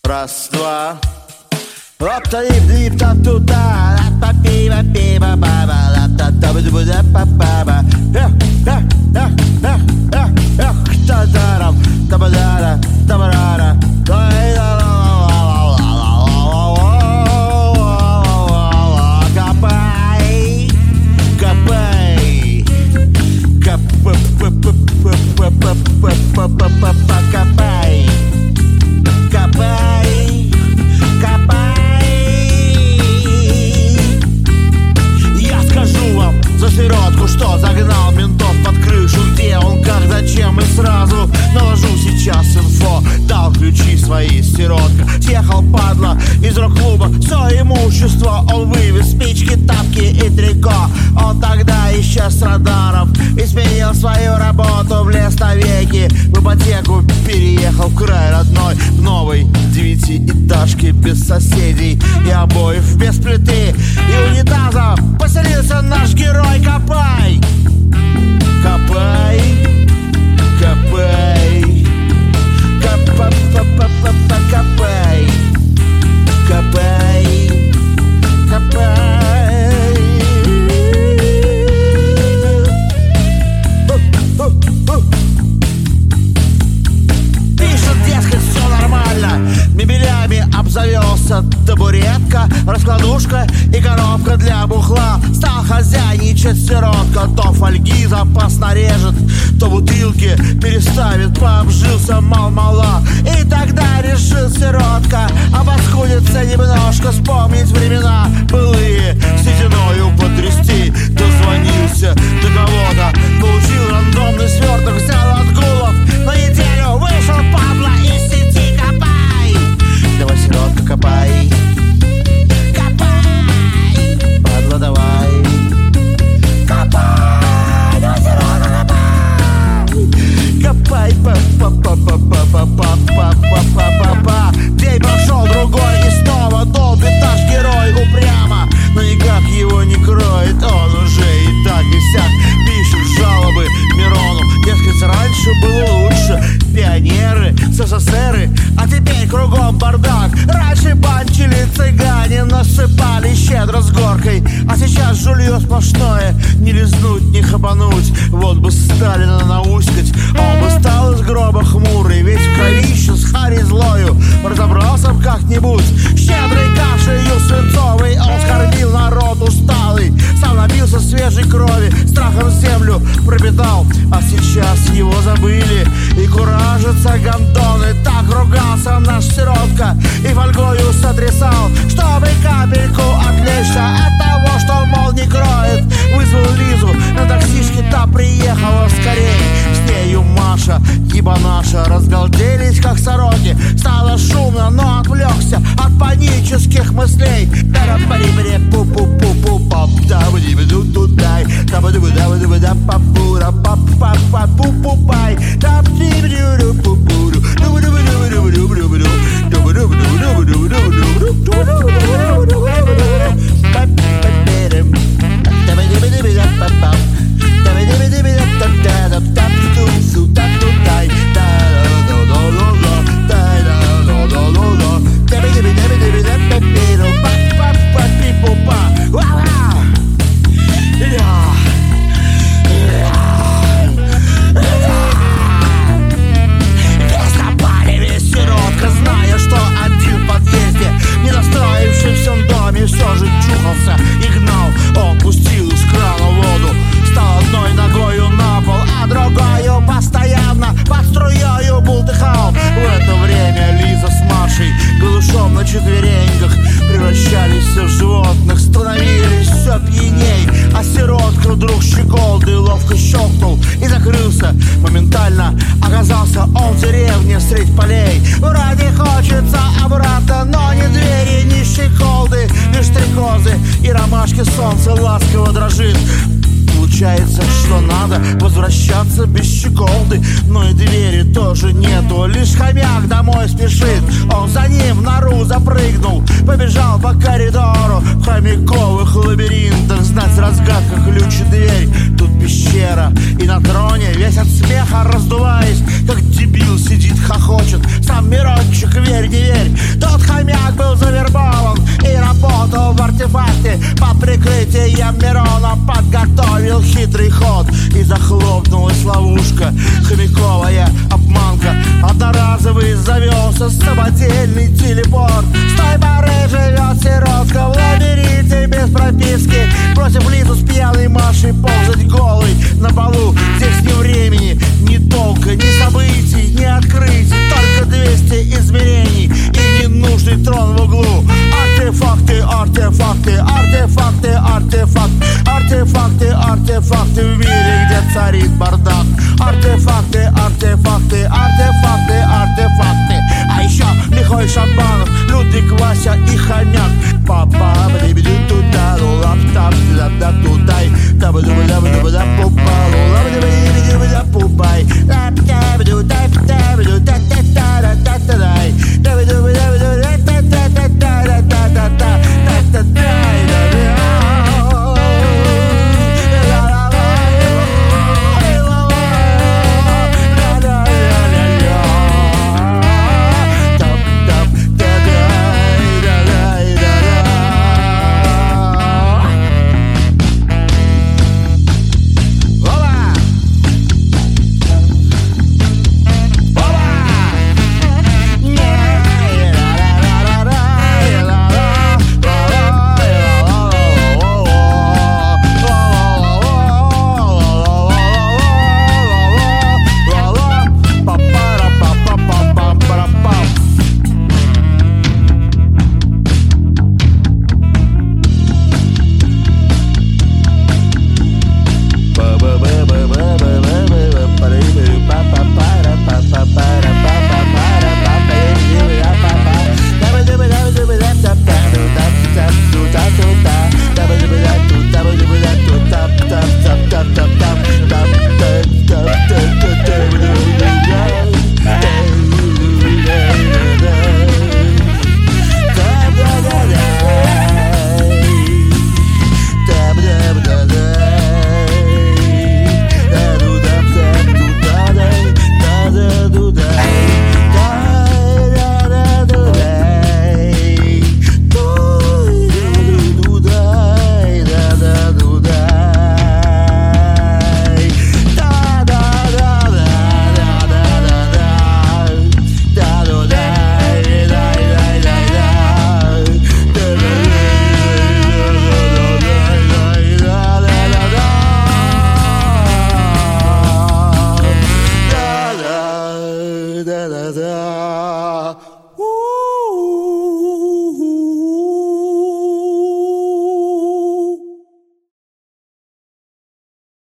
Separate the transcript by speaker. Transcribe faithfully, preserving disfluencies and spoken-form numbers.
Speaker 1: Раз, два. Оп-та-лип-лип-та-ту-та. Ла-па-пи-ва-пи-ва-ба-ба. Ла-та-та-ба-ду-ба-да-па-па-ба. Эх, эх, эх, эх, эх, эх, та-дарам, та-ба-дара, та-ба-рара. Копай, копай, копай, копай, копай. Я скажу вам за сиротку, что загнал ментов под крышу. Где он, как, зачем и сразу наложу сейчас инфо. Дал ключи свои, сиротка. Съехал, падла, из рок-клуба. Все имущество он вывез, спички, тапки и трико. Он тогда исчез с радаров и сменил свою работу. Влез навеки, в ипотеку переехал в край родной. В новой девятиэтажке без соседей и обоев без плиты и унитаза поселился наш герой. Копай, копай, копай, копай, копай, копай, копай. Пишет, дескать, все нормально, мебелями обзавелся, табуретка, раскладушка и коробка для бухла. Стал хозяйничать сиротка, то фольги запас нарежет, то бутылки переставит, пообжился мал-мала. И тогда решил сиротка обоскудиться немножко, вспомнить времена былые, сединою потрясти. Дозвонился до кого-то, получил рандомный сверток, взял отгулов, на неделю вышел, падла, из сети. Копай, давай, сиротка, копай, копай, падла, давай, копай, давай, сиротка, копай, копай, па-па-па-па-па-па-па-па-па-па. День прошел, другой, и снова долбит наш герой упрямо, но никак его не кроет, он уже и так и сяк пишет жалобы Мирону. Дескать, раньше было лучше, пионеры, СССРы, а теперь кругом бардак. Раньше банчили цыгане, насыпали щедро с горкой, а сейчас жулье сплошное, не лизнуть, не хапануть. Вот бы Сталина науськать, он бы стал из гроба хмурый, весь в кровище с хари злою, разобрался б как-нибудь. Щедрой кашею свинцовой он скормил народ усталый, сам напился свежей крови, страхом землю пропитал, а сейчас его забыли и куражатся гондоны. Так ругался наш сиротка и фольгою сотрясал, чтобы капельку отвлечься от того, что, мол, не кроет. Вызвал Лизу на таксишке, та приехала скорей. С нею Маша, ебанаша, разгалделись как сороки. Стало шумно, но отвлекся от панических мыслей. Все же чухался и гнал. Он пустил из крана воду, стал одной ногою на пол, а другою постоянно под струею бултыхал. В это время Лиза с Машей голышом на четвереньках превращались в животных, становились все пьяней. А сиротка вдруг щеколдой ловко щелкнул и закрылся. Моментально оказался он в деревне средь полей. Вроде хочется обратно, но ни двери, ни щеколды, лишь стрекозы и ромашки солнца ласково дрожит. Получается, что надо возвращаться без щеколды, но и двери тоже нету, лишь хомяк домой спешит. Он за ним в нору запрыгнул, побежал по коридору в хомяковых лабиринтах. Знать разгадка, ключ и дверь, тут пещера, и на троне весь от смеха раздуваясь, как дебил сидит хохочет сам Мирончик, верь, не верь. Тот хомяк был завербован и работал в артефакте. Под прикрытием Мирона подготовил хитрый ход, и захлопнулась ловушка, хомяковая обманка. Одноразовый завелся самодельный телепорт. С той поры живет сиротка в лабиринте без прописки. Бросив Лизу с пьяной Машей ползать голой на полу. Здесь ни времени, ни толка, ни событий, ни открытий, только двести измерений и ненужный трон в углу. Артефакты, артефакты, артефакты, артефакт, артефакты, артефакты в мире, где царит бардак. Артефакты, артефакты, артефакты, артефакты. А еще лихой Шампанов, Людвиг, Вася и хомяк. Папа, бли-бли туда, лап-тап, ла-да-тудай, таба-дуба-даба-дуба-да-пупа, лап-да-ба-ди-би-ди-би-да-пупай, лап-да-ба-ду-дай-да-ба-ду-дай-да-да-да-да-дай, da da da